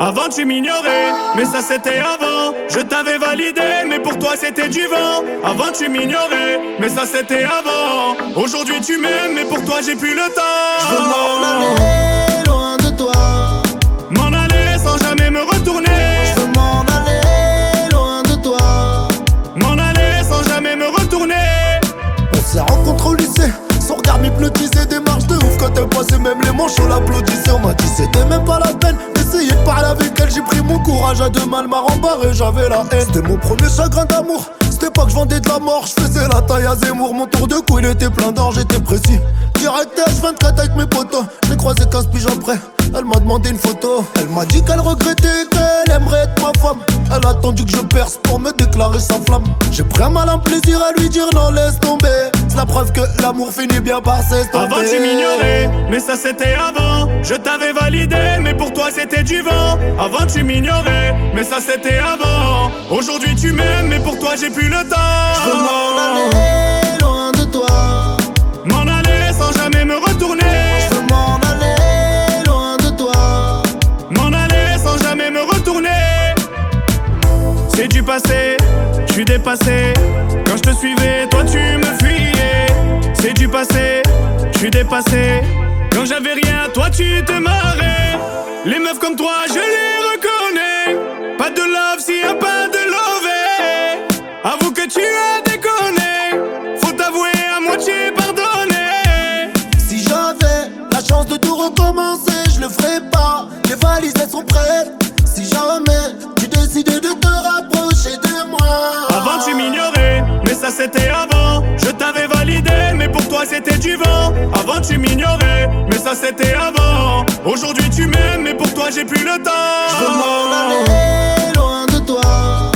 Avant tu m'ignorais, mais ça c'était avant. Je t'avais validé, mais pour toi c'était du vent. Avant tu m'ignorais, mais ça c'était avant. Aujourd'hui tu m'aimes, mais pour toi j'ai plus le temps. Je veux m'en aller loin de toi. M'en aller sans jamais me retourner. Je veux m'en aller loin de toi. M'en aller sans jamais me retourner. On s'est rencontrés au lycée, son regard m'hypnotisait. Des marches de ouf quand elle passait, même les manchots l'applaudissaient. On m'a dit c'était même pas la peine d'essayer de parler avec elle. J'ai pris mon courage à deux mains, elle m'a rembarré, j'avais la haine. C'était mon premier chagrin d'amour, c'était pas que je vendais de la mort. Je faisais la taille à Zemmour, mon tour de cou il était plein d'or, j'étais précis. Direct H24 avec mes potos, j'ai croisé 15 piges après. Elle m'a demandé une photo. Elle m'a dit qu'elle regrettait, qu'elle aimerait être ma femme. Elle a attendu que je perce pour me déclarer sa flamme. J'ai pris un malin plaisir à lui dire non laisse tomber. C'est la preuve que l'amour finit bien par s'estomper. Avant tu m'ignorais, mais ça c'était avant. Je t'avais validé, mais pour toi c'était du vent. Avant tu m'ignorais, mais ça c'était avant. Aujourd'hui tu m'aimes, mais pour toi j'ai plus le temps. Je veux m'en aller loin de toi. M'en aller sans jamais me retourner. Je veux m'en aller loin de toi. M'en aller sans jamais me retourner. C'est du passé, je suis dépassé. Quand je te suivais, toi tu me fuyais. C'est du passé, je suis dépassé. Quand j'avais rien, toi tu te marrais. Les meufs comme toi, je les reconnais. Pas de love s'il y a pas de love. Avoue que tu as déconné. Faut t'avouer à moitié pardonner. Si j'avais la chance de tout recommencer, je le ferais pas. Les valises elles sont prêtes. Si jamais tu décidais de te rapprocher de moi. Avant tu m'ignorais, mais ça c'était avant. Je t'avais validé, mais pour toi c'était du vent. Avant tu m'ignorais, mais ça c'était avant. Aujourd'hui tu m'aimes, mais pour toi j'ai plus le temps. Je veux m'en aller loin de toi.